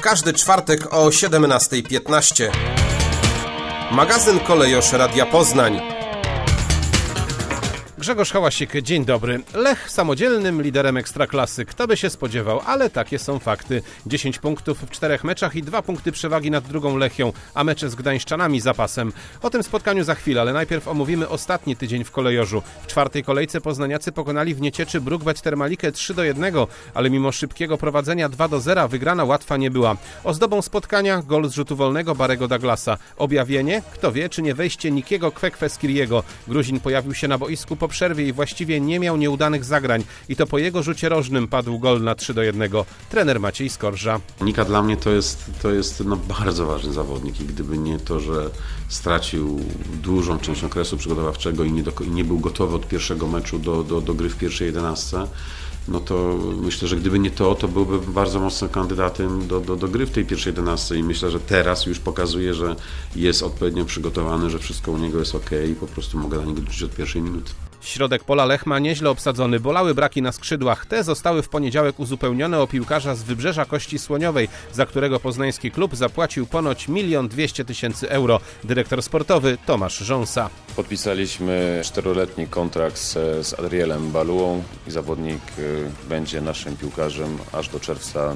każdy czwartek o 17:15. Magazyn Kolejosz Radia Poznań. Grzegorz Hałasik, dzień dobry. Lech samodzielnym liderem Ekstraklasy. Kto by się spodziewał, ale takie są fakty. 10 punktów w 4 meczach i 2 punkty przewagi nad drugą Lechią, a mecze z gdańszczanami zapasem. O tym spotkaniu za chwilę, ale najpierw omówimy ostatni tydzień w Kolejorzu. W czwartej kolejce poznaniacy pokonali w Niecieczy Bruk-Bet Termalikę 3-1, ale mimo szybkiego prowadzenia 2-0 wygrana łatwa nie była. Ozdobą spotkania gol z rzutu wolnego Barego Douglasa. Objawienie? Kto wie, czy nie wejście Nikiego Kwekwe-Skiriego. Gruzin pojawił się na boisku po przerwie i właściwie nie miał nieudanych zagrań. I to po jego rzucie rożnym padł gol na 3-1. Trener Maciej Skorża. Nika dla mnie to jest bardzo ważny zawodnik i gdyby nie to, że stracił dużą część okresu przygotowawczego i nie był gotowy od pierwszego meczu do gry w pierwszej 11, no to myślę, że gdyby nie to byłby bardzo mocnym kandydatem do gry w tej pierwszej 11 i myślę, że teraz już pokazuje, że jest odpowiednio przygotowany, że wszystko u niego jest okej i po prostu mogę na niego liczyć od pierwszej minuty. Środek pola Lech ma nieźle obsadzony, bolały braki na skrzydłach. Te zostały w poniedziałek uzupełnione o piłkarza z Wybrzeża Kości Słoniowej, za którego poznański klub zapłacił ponoć 1 200 000 euro. Dyrektor sportowy Tomasz Rząsa. Podpisaliśmy 4-letni kontrakt z Adrielem Baluą i zawodnik będzie naszym piłkarzem aż do czerwca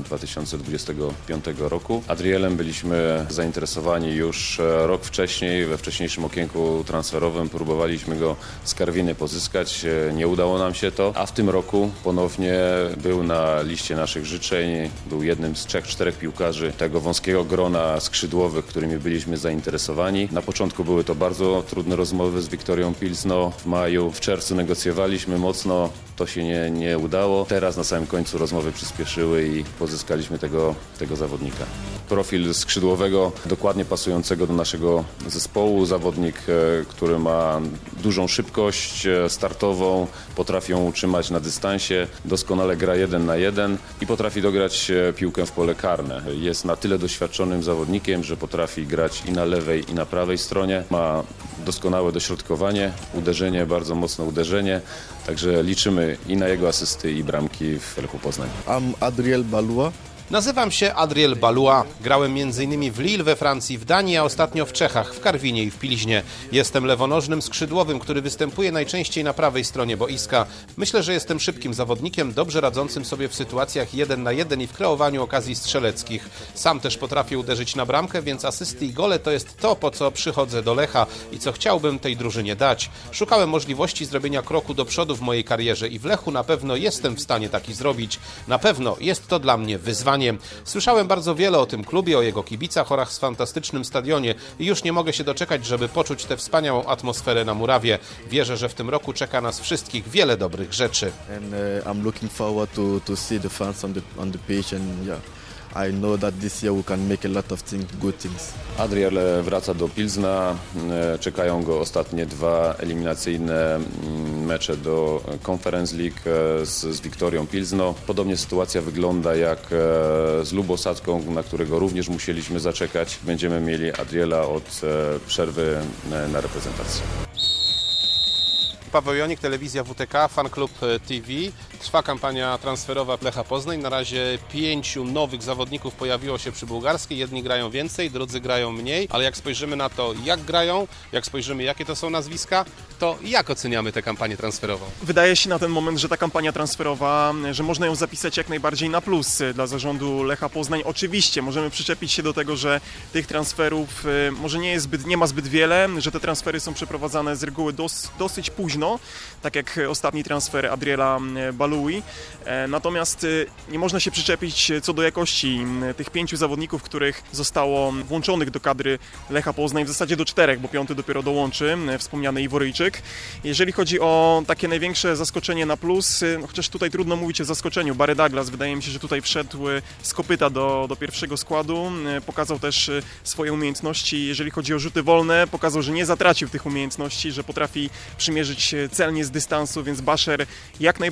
2025 roku. Adrielem byliśmy zainteresowani już rok wcześniej, we wcześniejszym okienku transferowym próbowaliśmy go z Karwiny pozyskać, nie udało nam się to, a w tym roku ponownie był na liście naszych życzeń, był jednym z 3-4 piłkarzy tego wąskiego grona skrzydłowych, którymi byliśmy zainteresowani. Na początku były to bardzo trudne rozmowy z Wiktorią Pilzno, w maju, w czerwcu negocjowaliśmy mocno, to się nie udało. Teraz na samym końcu rozmowy przyspieszyły i pozyskaliśmy tego zawodnika. Profil skrzydłowego, dokładnie pasującego do naszego zespołu, zawodnik, który ma dużą szybkość startową, potrafi ją utrzymać na dystansie, doskonale gra 1 na 1 i potrafi dograć piłkę w pole karne. Jest na tyle doświadczonym zawodnikiem, że potrafi grać i na lewej, i na prawej stronie. Ma doskonałe dośrodkowanie, uderzenie, bardzo mocne uderzenie, także liczymy i na jego asysty i bramki w Lechu Poznań. Adriel Balua. Nazywam się Adriel Balua. Grałem m.in. w Lille we Francji, w Danii, a ostatnio w Czechach, w Karwinie i w Pilźnie. Jestem lewonożnym skrzydłowym, który występuje najczęściej na prawej stronie boiska. Myślę, że jestem szybkim zawodnikiem, dobrze radzącym sobie w sytuacjach 1 na 1 i w kreowaniu okazji strzeleckich. Sam też potrafię uderzyć na bramkę, więc asysty i gole to jest to, po co przychodzę do Lecha i co chciałbym tej drużynie dać. Szukałem możliwości zrobienia kroku do przodu w mojej karierze i w Lechu na pewno jestem w stanie taki zrobić. Na pewno jest to dla mnie wyzwanie. Słyszałem bardzo wiele o tym klubie, o jego kibicach oraz fantastycznym stadionie i już nie mogę się doczekać, żeby poczuć tę wspaniałą atmosferę na murawie. Wierzę, że w tym roku czeka nas wszystkich wiele dobrych rzeczy. I'm looking forward to see the fans on the pitch and yeah. I know that this year we can make a lot of good things. Adriel wraca do Pilzna, czekają go ostatnie 2 eliminacyjne mecze do Conference League z Wiktorią Pilzno. Podobnie sytuacja wygląda jak z Lubosadzką, na którego również musieliśmy zaczekać. Będziemy mieli Adriela od przerwy na reprezentację. Paweł Jonik, telewizja WTK, Fanklub TV. Trwa kampania transferowa Lecha Poznań. Na razie 5 nowych zawodników pojawiło się przy bułgarskiej. Jedni grają więcej, drudzy grają mniej. Ale jak spojrzymy na to, jak grają, jak spojrzymy, jakie to są nazwiska, to jak oceniamy tę kampanię transferową? Wydaje się na ten moment, że ta kampania transferowa, że można ją zapisać jak najbardziej na plus dla zarządu Lecha Poznań. Oczywiście możemy przyczepić się do tego, że tych transferów może nie ma zbyt wiele, że te transfery są przeprowadzane z reguły dosyć późno, tak jak ostatni transfer Adriela Balui. Natomiast nie można się przyczepić co do jakości tych 5 zawodników, których zostało włączonych do kadry Lecha Poznań, w zasadzie do 4, bo 5 dopiero dołączy, wspomniany Iworyjczyk. Jeżeli chodzi o takie największe zaskoczenie na plus, chociaż tutaj trudno mówić o zaskoczeniu, Barry Douglas wydaje mi się, że tutaj wszedł z kopyta do pierwszego składu, pokazał też swoje umiejętności, jeżeli chodzi o rzuty wolne, pokazał, że nie zatracił tych umiejętności, że potrafi przymierzyć celnie z dystansu, więc Basher jak najbardziej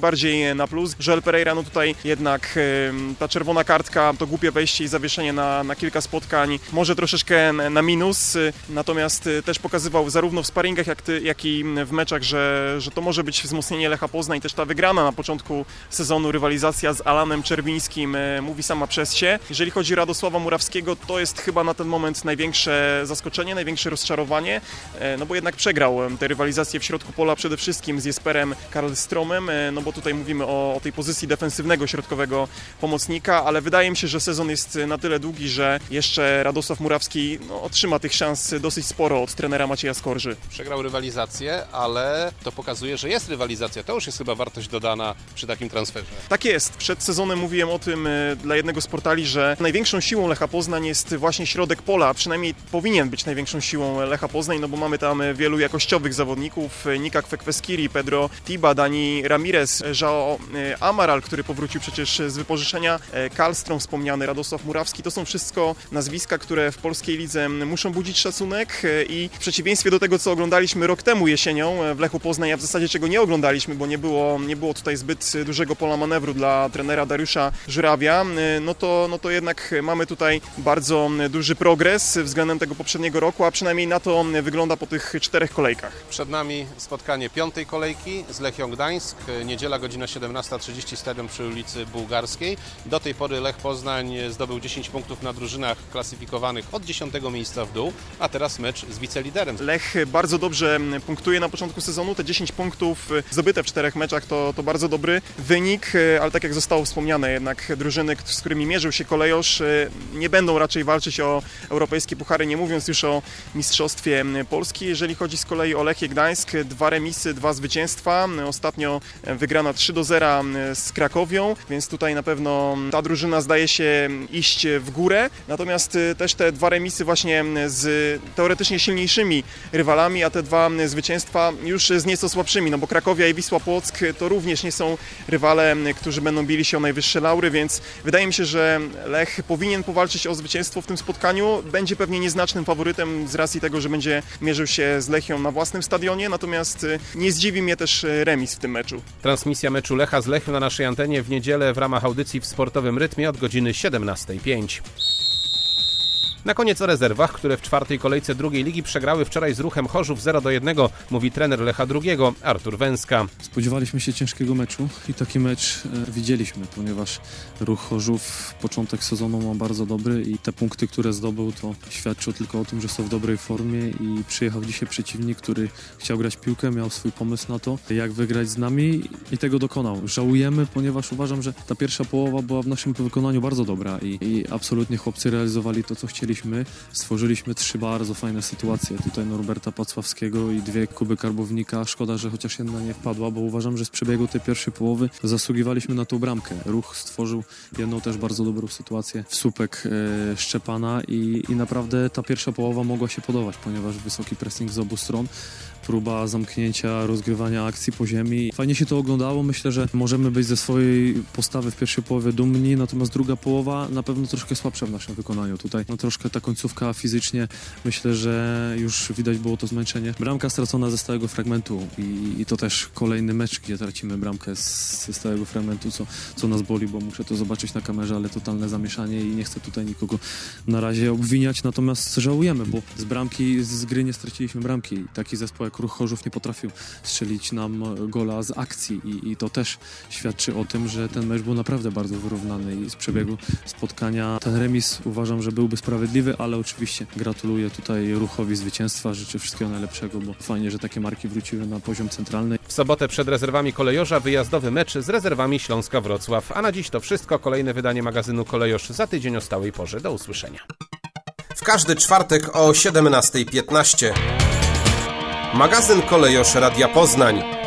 na plus. Joel Pereira, no tutaj jednak ta czerwona kartka, to głupie wejście i zawieszenie na kilka spotkań, może troszeczkę na minus, natomiast też pokazywał zarówno w sparingach, jak i w meczach, że to może być wzmocnienie Lecha Poznań. Też ta wygrana na początku sezonu, rywalizacja z Alanem Czerwińskim mówi sama przez się. Jeżeli chodzi o Radosława Murawskiego, to jest chyba na ten moment największe zaskoczenie, największe rozczarowanie, no bo jednak przegrał tę rywalizację w środku pola przede wszystkim z Jesperem Karlstromem, no bo tutaj mówimy o tej pozycji defensywnego środkowego pomocnika, ale wydaje mi się, że sezon jest na tyle długi, że jeszcze Radosław Murawski otrzyma tych szans dosyć sporo od trenera Macieja Skorży. Przegrał rywalizację, ale to pokazuje, że jest rywalizacja. To już jest chyba wartość dodana przy takim transferze. Tak jest. Przed sezonem mówiłem o tym dla jednego z portali, że największą siłą Lecha Poznań jest właśnie środek pola, a przynajmniej powinien być największą siłą Lecha Poznań, no bo mamy tam wielu jakościowych zawodników, Nika Kwekweskiri, Pedro Tiba, Dani Ramirez, João Amaral, który powrócił przecież z wypożyczenia, Karlstrom wspomniany, Radosław Murawski. To są wszystko nazwiska, które w polskiej lidze muszą budzić szacunek i w przeciwieństwie do tego, co oglądaliśmy rok temu jesienią w Lechu Poznań, a w zasadzie czego nie oglądaliśmy, bo nie było tutaj zbyt dużego pola manewru dla trenera Dariusza Żurawia, no to jednak mamy tutaj bardzo duży progres względem tego poprzedniego roku, a przynajmniej na to wygląda po tych 4 kolejkach. Przed nami spotkanie 5. kolejki z Lechią Gdańsk. Niedziela, godzina 17:30, stadion przy ulicy Bułgarskiej. Do tej pory Lech Poznań zdobył 10 punktów na drużynach klasyfikowanych od 10. miejsca w dół, a teraz mecz z wiceliderem. Lech bardzo dobrze punktuje na początku sezonu. Te 10 punktów zdobyte w 4 meczach to bardzo dobry wynik, ale tak jak zostało wspomniane, jednak drużyny, z którymi mierzył się Kolejosz, nie będą raczej walczyć o europejskie puchary, nie mówiąc już o mistrzostwie Polski. Jeżeli chodzi z kolei o Lechię Gdańsk, 2 remisy, 2 zwycięstwa. Ostatnio wygrana 3-0 z Krakowią, więc tutaj na pewno ta drużyna zdaje się iść w górę. Natomiast też te 2 remisy właśnie z teoretycznie silniejszymi rywalami, a te 2 zwycięstwa już z nieco słabszymi, no bo Krakowia i Wisła Płock to również nie są rywale, którzy będą bili się o najwyższe laury, więc wydaje mi się, że Lech powinien powalczyć o zwycięstwo w tym spotkaniu. Będzie pewnie nieznacznym faworytem z racji tego, że będzie mierzył się z Lechią na własnym stadionie, natomiast nie zdziwi mnie też remis w tym meczu. Transmisja meczu Lecha z Lechią na naszej antenie w niedzielę w ramach audycji w sportowym rytmie od godziny 17:05. Na koniec o rezerwach, które w 4. kolejce drugiej ligi przegrały wczoraj z Ruchem Chorzów 0-1, mówi trener Lecha II, Artur Węska. Spodziewaliśmy się ciężkiego meczu i taki mecz widzieliśmy, ponieważ Ruch Chorzów początek sezonu ma bardzo dobry i te punkty, które zdobył, to świadczą tylko o tym, że są w dobrej formie i przyjechał dzisiaj przeciwnik, który chciał grać piłkę, miał swój pomysł na to, jak wygrać z nami i tego dokonał. Żałujemy, ponieważ uważam, że ta pierwsza połowa była w naszym wykonaniu bardzo dobra i absolutnie chłopcy realizowali to, co chcieli. Stworzyliśmy 3 bardzo fajne sytuacje. Tutaj Norberta Pacławskiego i 2 Kuby Karbownika. Szkoda, że chociaż jedna nie wpadła, bo uważam, że z przebiegu tej pierwszej połowy zasługiwaliśmy na tą bramkę. Ruch stworzył jedną też bardzo dobrą sytuację w słupek Szczepana i naprawdę ta pierwsza połowa mogła się podobać, ponieważ wysoki pressing z obu stron, próba zamknięcia, rozgrywania akcji po ziemi. Fajnie się to oglądało. Myślę, że możemy być ze swojej postawy w pierwszej połowie dumni, natomiast druga połowa na pewno troszkę słabsza w naszym wykonaniu. Tutaj troszkę ta końcówka fizycznie, myślę, że już widać było to zmęczenie. Bramka stracona ze stałego fragmentu i to też kolejny mecz, gdzie tracimy bramkę ze stałego fragmentu, co nas boli, bo muszę to zobaczyć na kamerze, ale totalne zamieszanie i nie chcę tutaj nikogo na razie obwiniać, natomiast żałujemy, bo z gry nie straciliśmy bramki. Taki zespół jak Ruch Chorzów nie potrafił strzelić nam gola z akcji i to też świadczy o tym, że ten mecz był naprawdę bardzo wyrównany i z przebiegu spotkania ten remis uważam, że byłby sprawiedliwy, ale oczywiście gratuluję tutaj Ruchowi zwycięstwa, życzę wszystkiego najlepszego, bo fajnie, że takie marki wróciły na poziom centralny. W sobotę przed rezerwami Kolejorza wyjazdowy mecz z rezerwami Śląska Wrocław. A na dziś to wszystko. Kolejne wydanie magazynu Kolejorz za tydzień o stałej porze. Do usłyszenia. W każdy czwartek o 17:15. Magazyn Kolejorz Radia Poznań.